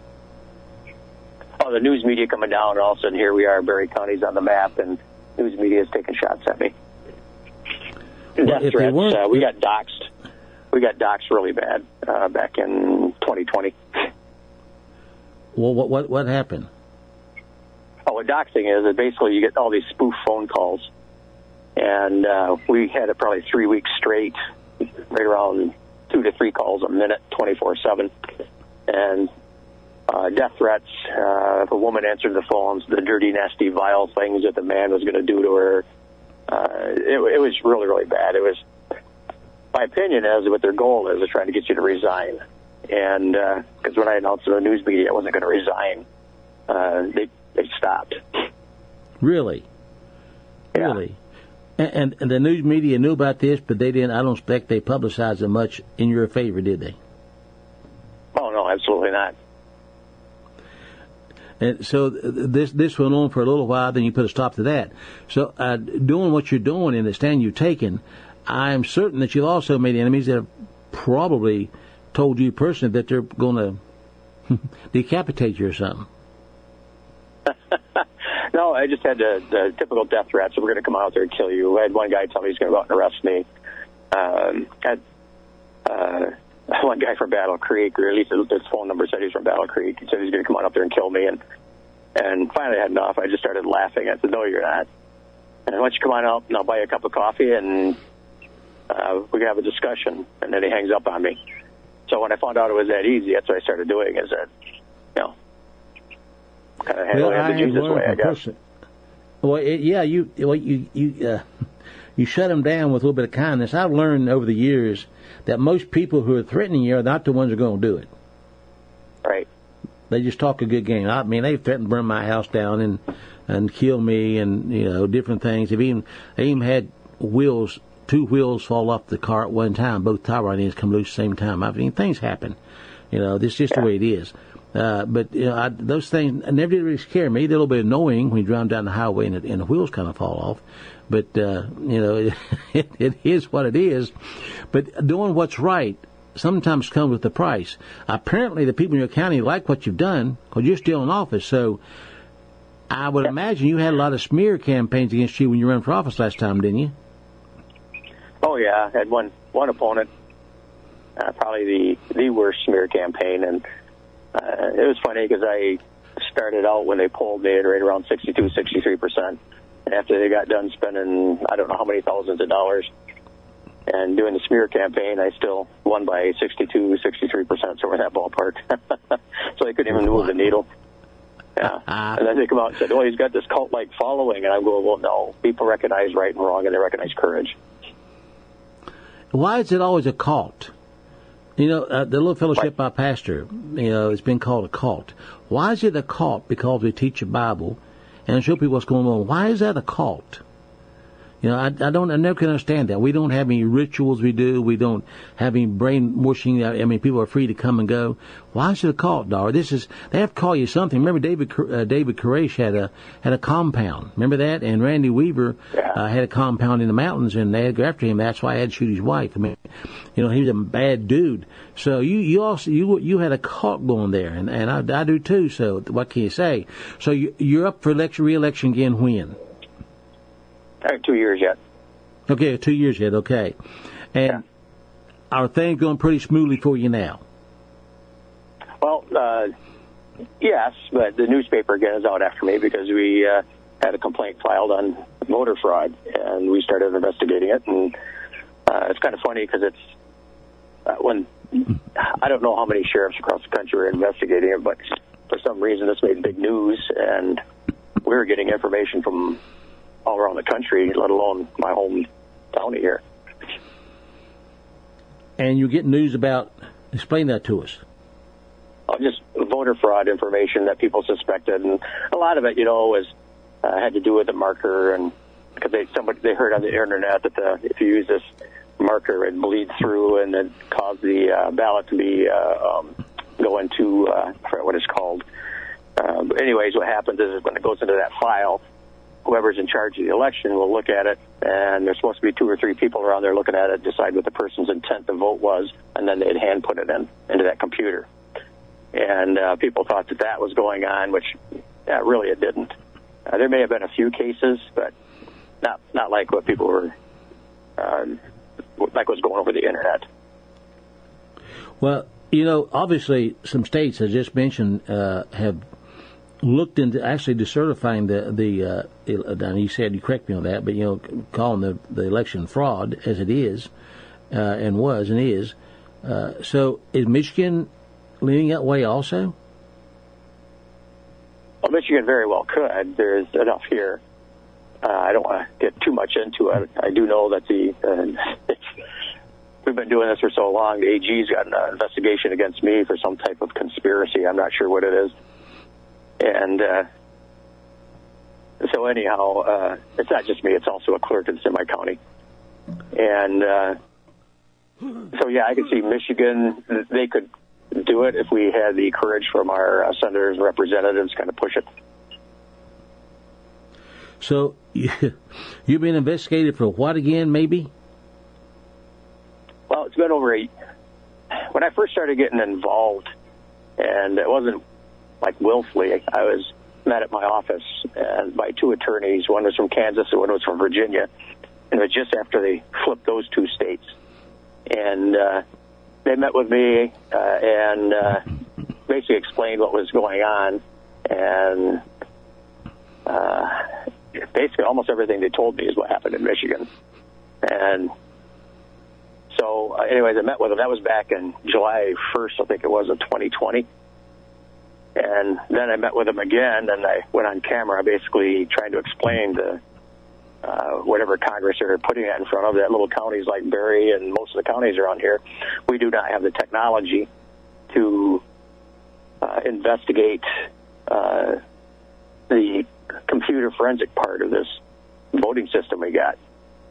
Well, the news media coming down, and all of a sudden here we are, Barry County's on the map, and news media is taking shots at me. Death threats. We got doxxed. We got doxxed really bad back in 2020. Well, what happened? Oh, what doxing is basically you get all these spoof phone calls, and we had it probably 3 weeks straight, right around 2 to 3 calls a minute, 24/7, and death threats. If a woman answered the phones, the dirty, nasty, vile things that the man was going to do to her. It was really, really bad. It was, my opinion is, what their goal is trying to get you to resign. And because when I announced to the news media I wasn't going to resign, they stopped. Really? Yeah. Really? And the news media knew about this, but they didn't. I don't expect they publicized it much in your favor, did they? Oh no, absolutely not. And so this went on for a little while, then you put a stop to that. So doing what you're doing and the stand you've taken, I'm certain that you've also made enemies that have probably told you personally that they're going to decapitate you or something. No, I just had the typical death threats. We're going to come out there and kill you. I had one guy tell me he's going to go out and arrest me. One guy from Battle Creek, or at least his phone number said he's from Battle Creek. He said he's going to come on up there and kill me. And finally I had enough. I just started laughing. I said, no, you're not. And why don't you come on up and I'll buy you a cup of coffee and we can have a discussion. And then he hangs up on me. So when I found out it was that easy, that's what I started doing, is that, you know, kind of handling it the Jesus way, I guess. Well, you shut them down with a little bit of kindness. I've learned over the years that most people who are threatening you are not the ones who are going to do it. Right. They just talk a good game. I mean, they've threatened to burn my house down and kill me and, you know, different things. They even had two wheels fall off the car at one time. Both tire ends come loose at the same time. I mean, things happen. You know, this is just the way it is. But you know, those things never did really scare me. They're a little bit annoying when you drive down the highway and the wheels kind of fall off. But you know, it is what it is. But doing what's right sometimes comes with the price. Apparently, the people in your county like what you've done because you're still in office. So I would imagine you had a lot of smear campaigns against you when you ran for office last time, didn't you? Oh yeah, I had one opponent, probably the worst smear campaign, and it was funny because I started out when they polled me at right around 63%. And after they got done spending, I don't know how many thousands of dollars, and doing the smear campaign, I still won by 63%, so we're in that ballpark. So they couldn't even move the needle. Yeah. And then they come out and said, oh, he's got this cult-like following. And I'm going, well, no, people recognize right and wrong, and they recognize courage. Why is it always a cult? You know, the little fellowship I pastor, you know, it's been called a cult. Why is it a cult? Because we teach the Bible and show people what's going on. Why is that a cult? You know, I never can understand that. We don't have any rituals we do. We don't have any brainwashing. I mean, people are free to come and go. Why is it a cult, Dar? They have to call you something. Remember David Koresh had a compound. Remember that? And Randy Weaver had a compound in the mountains, and they had to go after him. That's why I had to shoot his wife. I mean, you know, he was a bad dude. So you had a cult going there, and I do too. So what can you say? So you're up for re-election again when? 2 years yet. Okay, 2 years yet, okay. And are things going pretty smoothly for you now? Well, yes, but the newspaper again is out after me because we had a complaint filed on voter fraud, and we started investigating it. And it's kind of funny because it's when I don't know how many sheriffs across the country are investigating it, but for some reason this made big news, and we were getting information from all around the country, let alone my home county here. And you get news about, explain that to us. Just voter fraud information that people suspected, and a lot of it, you know, was had to do with the marker, and because they heard on the internet that if you use this marker, it bleeds through and it caused the ballot to be go into I forget what it's called. But anyways, what happens is when it goes into that file, whoever's in charge of the election will look at it, and there's supposed to be 2 or 3 people around there looking at it, decide what the person's intent to vote was, and then they'd hand put it into that computer. And people thought that was going on, which really it didn't. There may have been a few cases, but not like what people were, like what's going over the internet. Well, obviously some states, as just mentioned, have looked into actually decertifying the you said, you correct me on that, but, calling the election fraud as it is, and was and is. So is Michigan leaning that way also? Well, Michigan very well could. There's enough here. I don't want to get too much into it. I do know that we've been doing this for so long. The AG's got an investigation against me for some type of conspiracy. I'm not sure what it is. And so anyhow, it's not just me. It's also a clerk in Semi-County. And so, yeah, I could see Michigan, they could do it if we had the courage from our senators and representatives kind of push it. So you've been investigated for what again, maybe? Well, it's been over when I first started getting involved, and it wasn't like willfully, I was met at my office and by two attorneys. One was from Kansas and one was from Virginia. And it was just after they flipped those two states. And they met with me and basically explained what was going on. And basically almost everything they told me is what happened in Michigan. And so anyways, I met with them. That was back in July 1st, I think it was, of 2020. And then I met with them again, and I went on camera basically trying to explain to whatever Congress are putting that in front of, that little counties like Berry and most of the counties around here, we do not have the technology to investigate the computer forensic part of this voting system we got.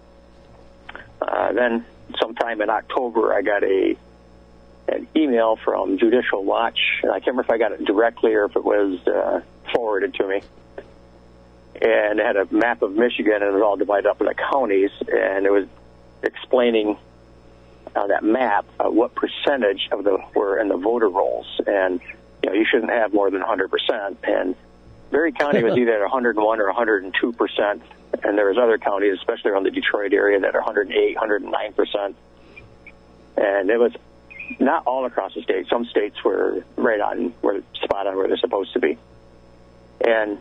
Then sometime in October, I got an email from Judicial Watch, and I can't remember if I got it directly or if it was forwarded to me. And it had a map of Michigan, and it was all divided up into counties, and it was explaining on that map what percentage of were in the voter rolls. And, you shouldn't have more than 100%. And Berry County was either at 101 or 102%, and there was other counties, especially around the Detroit area, that are 108, 109%. And it was not all across the state. Some states were right on, spot on where they're supposed to be. And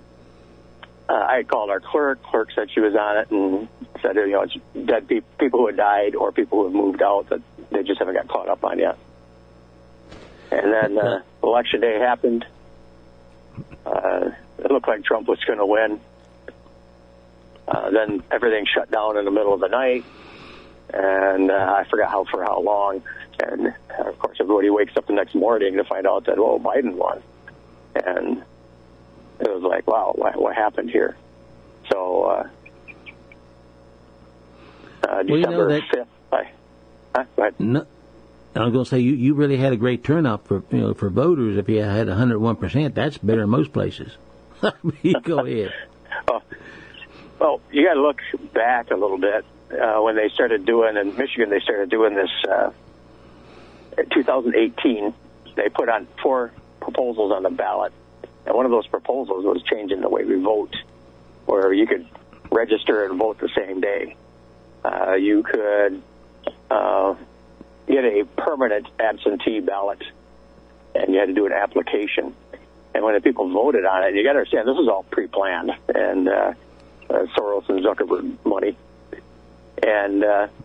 I called our clerk. Clerk said she was on it and said, it's dead people who had died or people who have moved out that they just haven't got caught up on yet. And then election day happened. It looked like Trump was going to win. Then everything shut down in the middle of the night, and I forgot for how long. And, of course, everybody wakes up the next morning to find out that, Biden won. And it was like, wow, what happened here? So, December 5th. Go ahead. No, I was going to say, you really had a great turnout for voters. If you had 101%, that's better than most places. Go ahead. Well, you got to look back a little bit. When they started doing, in Michigan, they started doing this in 2018. They put on 4 proposals on the ballot. And one of those proposals was changing the way we vote, where you could register and vote the same day. You could get a permanent absentee ballot, and you had to do an application. And when the people voted on it, you got to understand, this is all pre-planned, and Soros and Zuckerberg money. And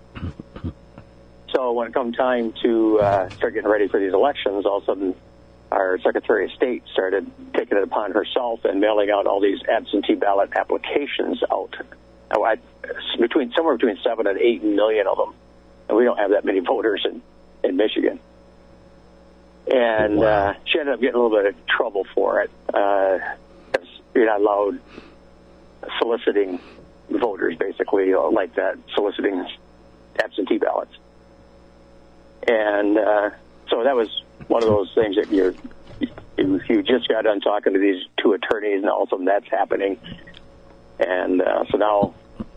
so when it come time to start getting ready for these elections, all of a sudden our Secretary of State started taking it upon herself and mailing out all these absentee ballot applications out. Somewhere between 7 and 8 million of them. And we don't have that many voters in Michigan. And she ended up getting a little bit of trouble for it. Because you're not allowed soliciting voters, basically, like that, soliciting absentee ballots. And so that was one of those things that you just got done talking to these 2 attorneys, and all of a sudden that's happening. And so now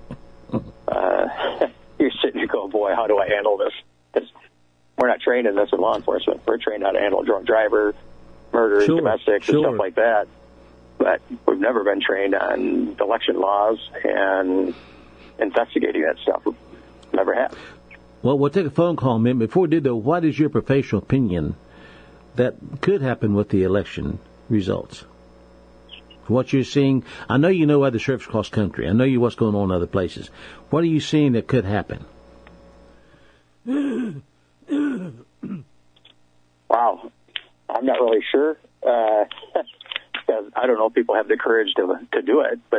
you're sitting and go, boy, how do I handle this? Because we're not trained in this in law enforcement. We're trained how to handle drunk driver, murder, domestics, and stuff like that. but we've never been trained on election laws and investigating that stuff. We've never have. Well, we'll take a phone call, man. Before we do, though, what is your professional opinion that could happen with the election results? What you're seeing, I know you know other sheriffs across the country. I know you what's going on in other places. What are you seeing that could happen? Wow, I'm not really sure. Because I don't know if people have the courage to do it, but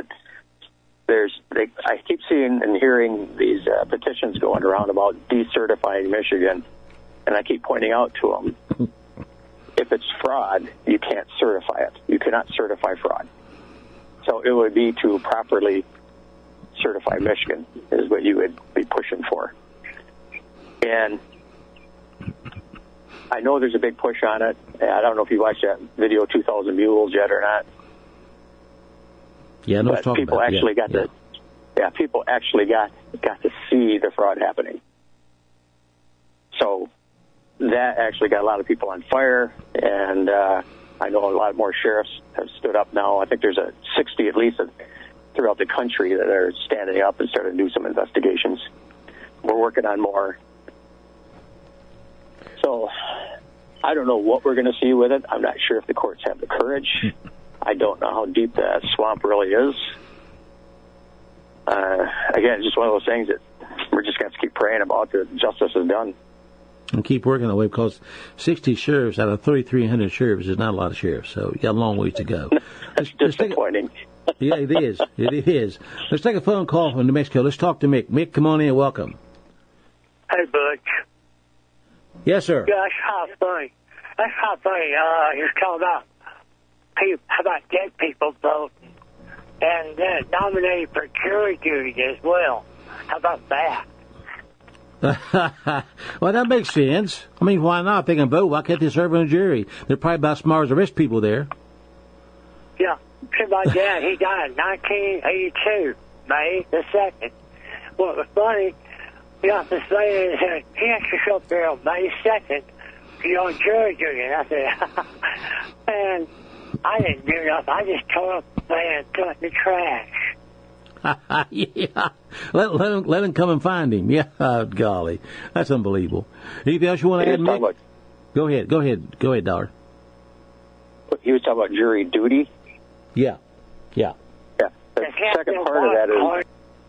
I keep seeing and hearing these petitions going around about decertifying Michigan, and I keep pointing out to them, if it's fraud, you can't certify it. You cannot certify fraud. So it would be to properly certify Michigan is what you would be pushing for. And I know there's a big push on it. I don't know if you watched that video 2,000 Mules yet or not. Yeah, I know but what you're talking people about. actually people actually got to see the fraud happening. So that actually got a lot of people on fire, and I know a lot more sheriffs have stood up now. I think there's 60 at least throughout the country that are standing up and starting to do some investigations. We're working on more. So I don't know what we're going to see with it. I'm not sure if the courts have the courage. I don't know how deep that swamp really is. Again, it's just one of those things that we're just going to have to keep praying about that justice is done. And keep working that way, because 60 sheriffs out of 3,300 sheriffs is not a lot of sheriffs, so you got a long ways to go. That's disappointing. Yeah, it is. It is. Let's take a phone call from New Mexico. Let's talk to Mick. Mick, come on in. Welcome. Hey, Butch. Yes, sir. Yeah, that's how funny. That's how funny. You're talking about people, how about dead people voting, and then nominated for jury duty as well. How about that? Well, that makes sense. I mean, why not? If they can vote, why can't they serve on a jury? They're probably about as smart as the rest of people there. Yeah, my dad, he died in 1982, May the 2nd. What was funny, this lady said, he has to show up there on May 2nd to go on jury duty. And I said, man, I didn't do nothing. I just tore up the van and threw it in the trash. Yeah. Let him come and find him. Yeah, golly. That's unbelievable. Anything else you want to add, Mick? Go ahead, Dollar. He was talking about jury duty? Yeah. The second part of that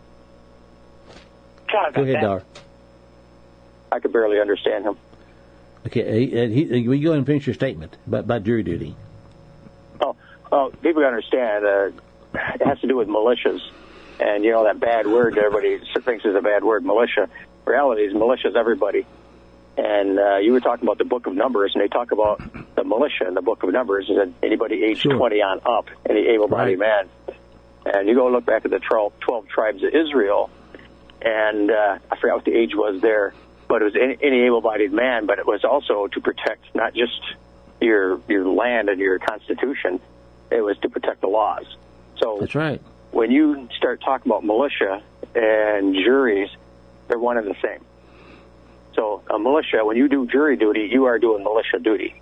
is... Go ahead, Dollar. I could barely understand him. Okay, will you go ahead and finish your statement about jury duty? Oh, people understand it has to do with militias. And, you know, that bad word that everybody thinks is a bad word, militia. Reality is militia is everybody. And you were talking about the Book of Numbers, and they talk about the militia in the Book of Numbers. Is that anybody age 20 on up, any able-bodied man. And you go look back at the 12 tribes of Israel, and I forgot what the age was there, but it was any able-bodied man, but it was also to protect not just your land and your constitution, it was to protect the laws. So that's right. When you start talking about militia and juries, they're one and the same. So a militia, when you do jury duty, you are doing militia duty.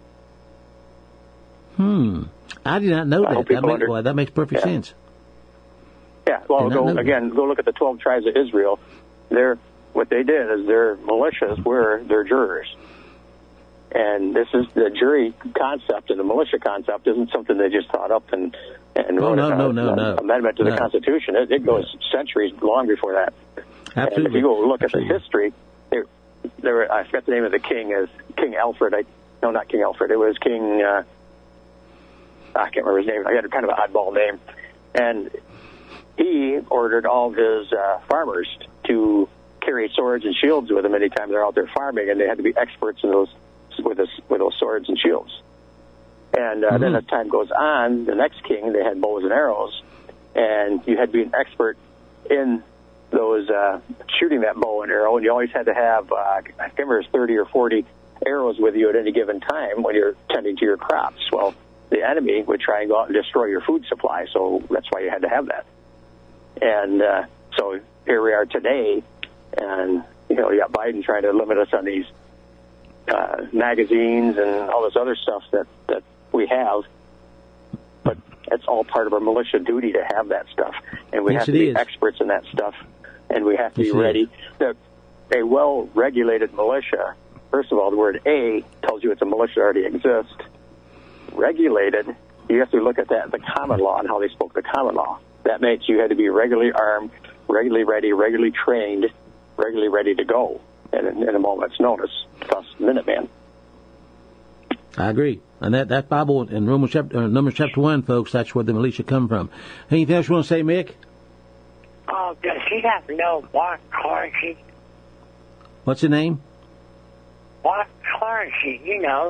I did not know that. That makes perfect sense. Yeah, well, go look at the 12 tribes of Israel. What they did is their militias were their jurors. And this is the jury concept, and the militia concept isn't something they just thought up and wrote an amendment to the Constitution. It goes centuries long before that. Absolutely. And if you go look at the history, I forgot the name of the king, is King Alfred. No, not King Alfred. It was King, I can't remember his name. I had a kind of an oddball name. And he ordered all of his farmers to carry swords and shields with them anytime they're out there farming, and they had to be experts in those with those swords and shields. And then as time goes on, the next king, they had bows and arrows, and you had to be an expert in those shooting that bow and arrow, and you always had to have, I can't remember, 30 or 40 arrows with you at any given time when you're tending to your crops. Well, the enemy would try and go out and destroy your food supply, so that's why you had to have that. And so here we are today, and you got Biden trying to limit us on these magazines and all this other stuff that we have. But It's all part of our militia duty to have that stuff. And we have to be experts in that stuff, and we have to be ready. A well-regulated militia, first of all, the word A tells you it's a militia that already exists. Regulated, you have to look at that, the common law, and how they spoke the common law. That meant you had to be regularly armed, regularly ready, regularly trained, regularly ready to go in a moment's notice. Plus Minuteman. I agree. And that Bible in Numbers chapter 1, folks, that's where the militia come from. Anything else you want to say, Mick? Oh, does he have to know Mark Carnegie? What's the name? Mark Carnegie, you know.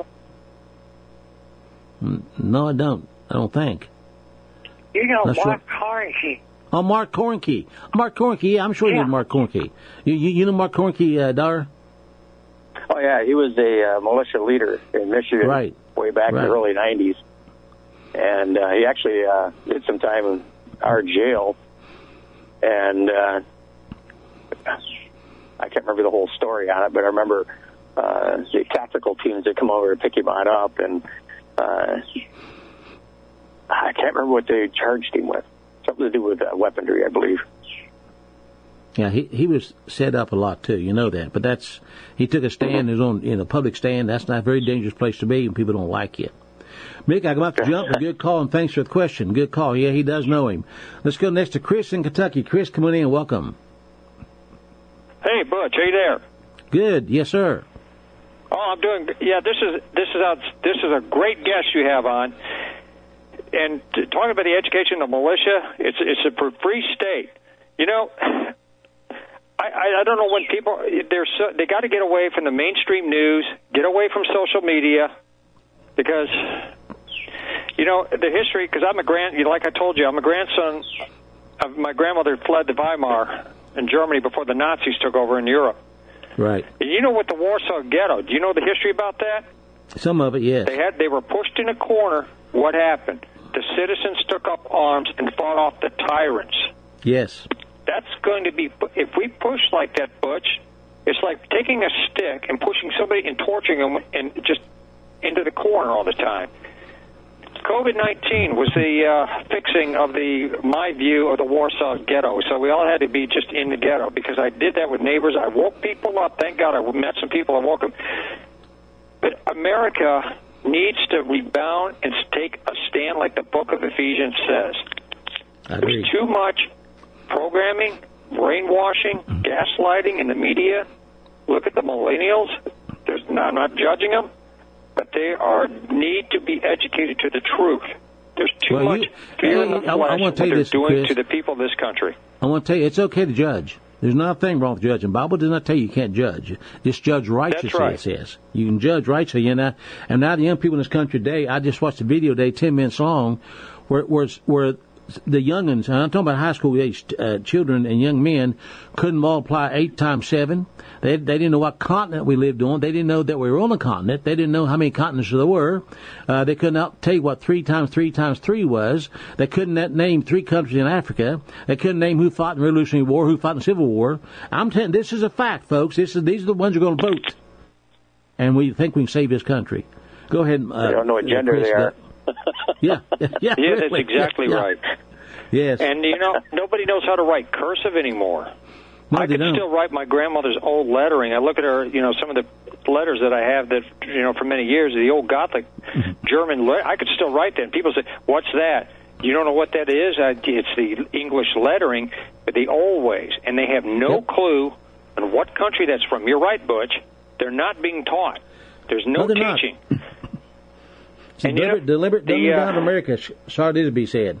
No, I don't. I don't think. You know Mark Carnegie. Oh, Mark Cornke. Mark Cornke, yeah, I'm sure you know Mark Cornke. You know Mark Cornke, Dar? Oh, yeah, he was a militia leader in Michigan way back in the early 90s. And he actually did some time in our jail. And I can't remember the whole story on it, but I remember the tactical teams that come over to pick him on up. And I can't remember what they charged him with. Something to do with weaponry, I believe. Yeah, he was set up a lot too. You know that, but he took a stand, his own in a public stand. That's not a very dangerous place to be, and people don't like you. Mick, I'm about to jump. A good call, and thanks for the question. Good call. Yeah, he does know him. Let's go next to Chris in Kentucky. Chris, come on in. Welcome. Hey, Butch, are you there? Good. Yes, sir. Oh, I'm doing. Yeah, this is a great guest you have on. And talking about the education of militia, it's a free state. You know, I don't know when people they got to get away from the mainstream news, get away from social media, because you know the history. Because like I told you, I'm a grandson of my grandmother fled to Weimar in Germany before the Nazis took over in Europe. Right. And you know what the Warsaw Ghetto? Do you know the history about that? Some of it, yes. They were pushed in a corner. What happened? The citizens took up arms and fought off the tyrants. Yes. That's going to be, if we push like that, Butch, it's like taking a stick and pushing somebody and torturing them and just into the corner all the time. COVID-19 was the fixing of my view of the Warsaw Ghetto. So we all had to be just in the ghetto because I did that with neighbors. I woke people up. Thank God I met some people. I woke them. But America needs to rebound and take a stand like the book of Ephesians says. There's too much programming, brainwashing, gaslighting in the media. Look at the millennials. I'm not judging them, but they need to be educated to the truth. There's too much fear in the flesh what they're doing to the people of this country. I want to tell you, it's okay to judge. There's nothing wrong with judging. The Bible does not tell you can't judge. Just judge righteously, That's right. It says. You can judge righteously. And now the young people in this country today, I just watched a video today, 10 minutes long, where the youngins, I'm talking about high school age children and young men, couldn't multiply 8 times 7. They didn't know what continent we lived on. They didn't know that we were on a continent. They didn't know how many continents there were. They couldn't tell you what 3 times 3 times 3 was. They couldn't name 3 countries in Africa. They couldn't name who fought in the Revolutionary War, who fought in the Civil War. I'm telling you, this is a fact, folks. These are the ones who are going to vote. And we think we can save this country. Go ahead. They don't know what gender Chris, they are. Yeah, that's exactly right. Yes. And, nobody knows how to write cursive anymore. No, I could still write my grandmother's old lettering. I look at her, some of the letters that I have that, for many years, the old Gothic German, I could still write that. And people say, what's that? You don't know what that is? It's the English lettering, the old ways. And they have no clue on what country that's from. You're right, Butch. They're not being taught. There's no teaching. And deliberate dumbing down of America, sorry to be said.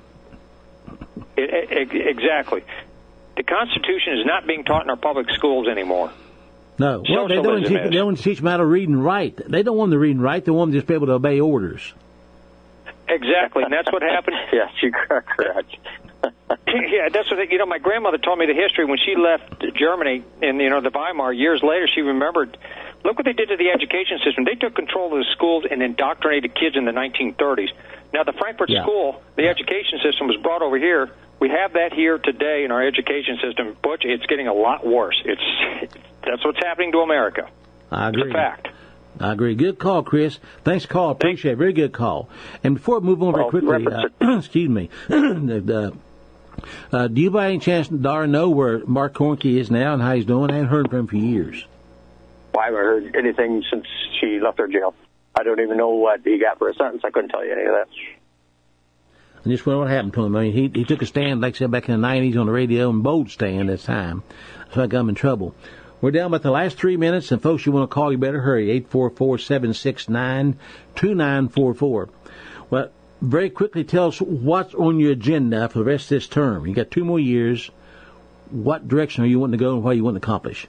Exactly. The Constitution is not being taught in our public schools anymore. No. Well, they don't want to teach them how to read and write. They don't want them to read and write. They want them to just be able to obey orders. Exactly, and that's what happened. Yes, you're correct. Yeah, that's what my grandmother told me the history when she left Germany in the Weimar years later. She remembered. Look what they did to the education system. They took control of the schools and indoctrinated kids in the 1930s. Now, the Frankfurt School, the education system was brought over here. We have that here today in our education system. Butch, it's getting a lot worse. That's what's happening to America. I agree. It's a fact. I agree. Good call, Chris. Thanks for the call. Appreciate it. Very good call. And before we move on very quickly, excuse me, do you by any chance, Dara, know where Mark Kornke is now and how he's doing? I haven't heard from him for years. Well, I haven't heard anything since she left her jail. I don't even know what he got for a sentence. I couldn't tell you any of that. I just wonder what happened to him. I mean, he took a stand, like I said, back in the 90s on the radio, and bold stand this time. So I got him in trouble. We're down about the last 3 minutes, and folks, you want to call, you better hurry. 844-769-2944. Well, very quickly, tell us what's on your agenda for the rest of this term. You got 2 more years. What direction are you wanting to go and what you want to accomplish?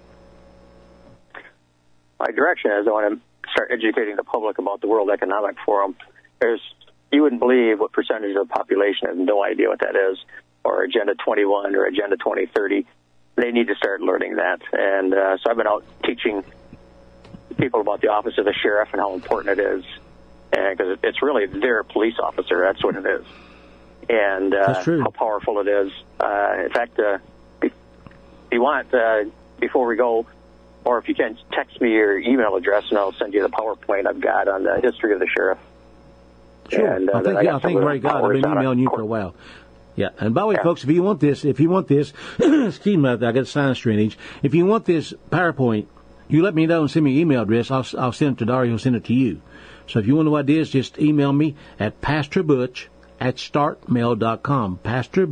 My direction is I want to start educating the public about the World Economic Forum. You wouldn't believe what percentage of the population has no idea what that is, or Agenda 21 or Agenda 2030. They need to start learning that. And so I've been out teaching people about the office of the sheriff and how important it is, because it's really their police officer. That's what it is. And how powerful it is. In fact, if you want, before we go, or if you can, text me your email address, and I'll send you the PowerPoint I've got on the history of the sheriff. Sure. And, I think very good. I've been emailing you for a while. Yeah. And by the way, folks, if you want this, excuse me, I got a sinus drainage. If you want this PowerPoint, you let me know and send me your email address. I'll send it to Daria. He'll send it to you. So if you want to know what it is, just email me at pastorbutch@startmail.com.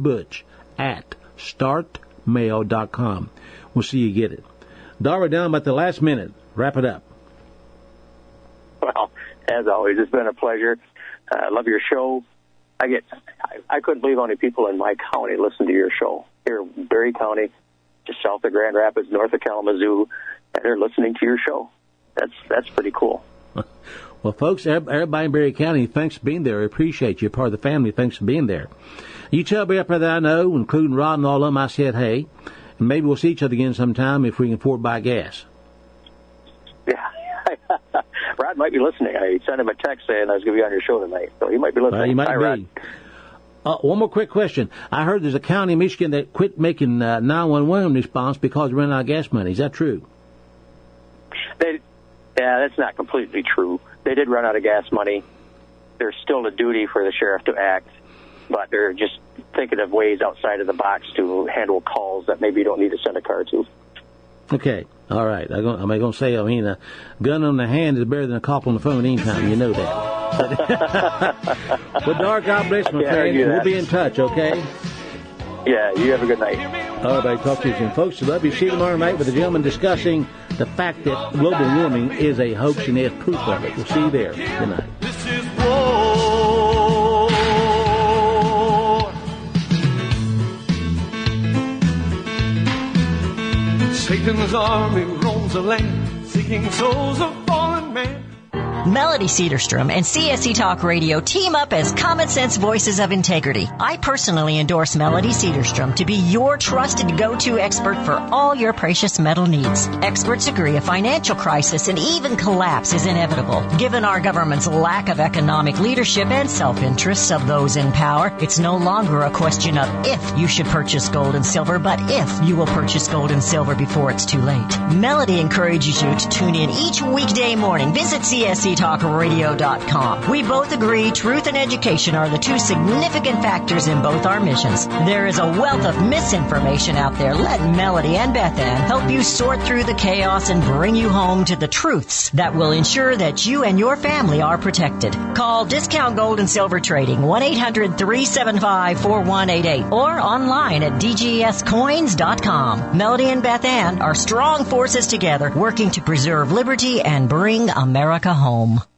pastorbutch@startmail.com. We'll see you get it. Daria, down about the last minute. Wrap it up. Well, as always, it's been a pleasure. I love your show. I couldn't believe how many people in my county listen to your show. Here in Berry County, just south of Grand Rapids, north of Kalamazoo, and they're listening to your show. That's pretty cool. Well, folks, everybody in Berry County, thanks for being there. I appreciate you. Part of the family. Thanks for being there. You tell everybody that I know, including Rod and all of them, I said, hey, and maybe we'll see each other again sometime if we can afford to buy gas. Yeah. Rod might be listening. I sent him a text saying I was going to be on your show tonight, so he might be listening. He might be. Rod. One more quick question. I heard there's a county in Michigan that quit making 911 response because they ran out of gas money. Is that true? Yeah, that's not completely true. They did run out of gas money. There's still a duty for the sheriff to act, but they're just thinking of ways outside of the box to handle calls that maybe you don't need to send a car to. Okay. All right. I'm going to say, a gun on the hand is better than a call on the phone anytime. You know that. Well, Dar, God bless my friend. We'll be in touch, okay? Yeah, you have a good night. All right, buddy. Talk to you soon. Folks, love you. See you tomorrow night with a gentleman discussing the fact that global warming is a hoax, and there's proof of it. We'll see you there. Good night. This is war. Satan's army roams the land, seeking souls of fallen man. Melody Cedarstrom and CSC Talk Radio team up as common sense voices of integrity. I personally endorse Melody Cedarstrom to be your trusted go-to expert for all your precious metal needs. Experts agree a financial crisis and even collapse is inevitable. Given our government's lack of economic leadership and self-interests of those in power, it's no longer a question of if you should purchase gold and silver, but if you will purchase gold and silver before it's too late. Melody encourages you to tune in each weekday morning. Visit CSCTalkRadio.com. We both agree truth and education are the two significant factors in both our missions. There is a wealth of misinformation out there. Let Melody and Beth Ann help you sort through the chaos and bring you home to the truths that will ensure that you and your family are protected. Call Discount Gold and Silver Trading 1-800-375-4188 or online at dgscoins.com. Melody and Beth Ann are strong forces together working to preserve liberty and bring America home.